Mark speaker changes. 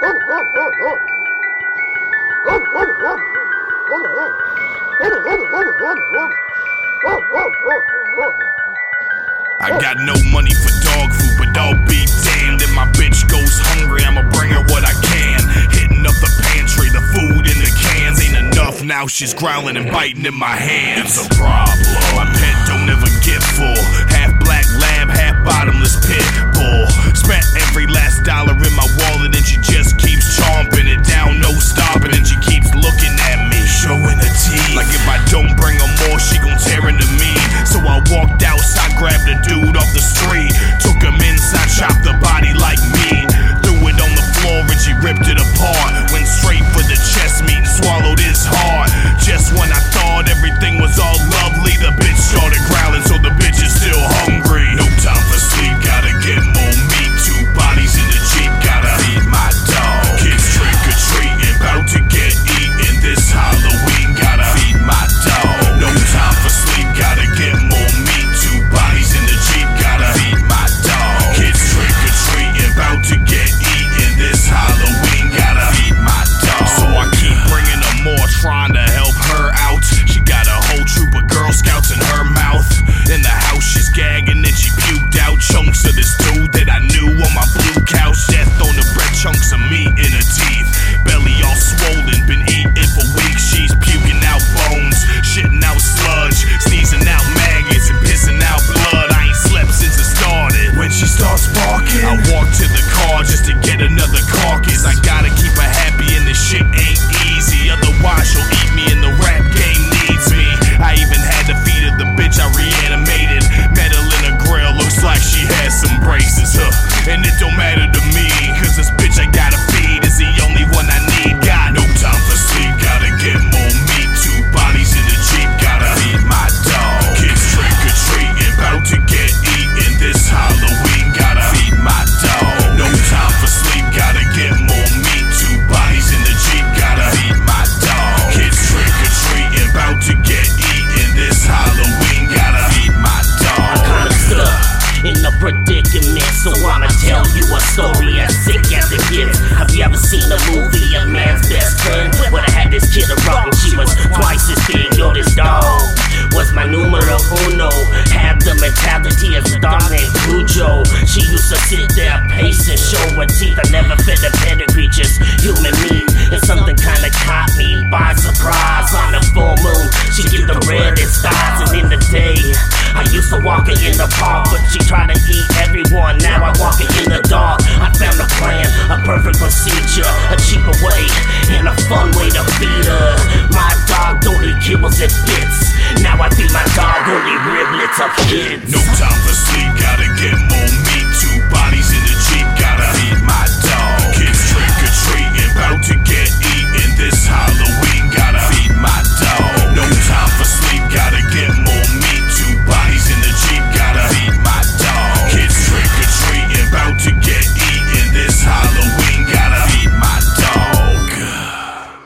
Speaker 1: I got no money for dog food, but I'll be damned if my bitch goes hungry, I'ma bring her what I can. Hitting up the pantry, the food in the cans ain't enough, now she's growling and biting in my hands. It's a problem, my pet don't ever get full. Half black lab, half bottomless pit bull. Spent every last dollar in my wallet and she just keeps chomping it down, no stopping. And she keeps looking at me, showing her teeth, like if I don't bring her more, she gon' tear into me. So I walked outside, grabbed a dude off the street, took him inside, chopped the body like meat, threw it on the floor and she ripped it apart. Went straight for the chest meat and swallowed his heart. Just when I thought everything was all lovely, the bitch started growling, so the bitch is still hungry. No time for sleep, gotta get more meat. 2 bodies in the Jeep, gotta feed my dog. Kids trick or treating, bout to get eaten this Halloween, gotta feed my dog. No time for sleep, gotta get more meat. 2 bodies in the Jeep, gotta feed my dog. Kids trick or treating, bout to get eaten this Halloween, gotta feed my dog. So I keep bringing her more, trying to help her out. She got a whole troop of Girl Scouts in her mouth. In the house she's gagging and she puked out chunks of this dude that I knew on my blue couch. Death on the bread, chunks of meat in her teeth. Belly all swollen, been eating for weeks. She's puking out bones, shitting out sludge, sneezing out maggots and pissing out blood. I ain't slept since it started. When she starts barking, I walk to the car just to get another carcass. I gotta keep her happy and this shit ain't easy, otherwise she'll eat me and the rap game needs me. I even had to feed her the bitch I reanimated. Metal in her grill, looks like she has some braces, and it don't matter to me, cause this bitch I gotta feed is the only one I need. Got no time for sleep, gotta get more meat. 2 bodies in the Jeep, gotta feed my dog. Kids trick or treating, bout to get eaten this Halloween, gotta feed my dog. No time for sleep, gotta get more meat. 2 bodies in the Jeep, gotta feed my dog. Kids trick or treating, bout to get eaten this Halloween, gotta feed my dog.
Speaker 2: I'm kinda stuck in a predicament, so I'ma tell you a story as sick as it gets. Have you ever seen a movie, A Man's Best Friend, where I had this kid around and she was twice as big? Yo, this dog was my numero uno, had the mentality of a dog named Cujo. She used to sit there pacing, show her teeth. I never fed a pedigree, just human meat, and something kinda caught me by surprise. On a full moon, she give the reddest stars, and in the day I used to walk her in the park, but she tried to eat everyone. Now I walk her in the dark. I found a plan, a perfect procedure, a cheaper way and a fun way to feed her. My dog don't eat kibbles and bits. Now I feed my dog only riblets of kids.
Speaker 1: No time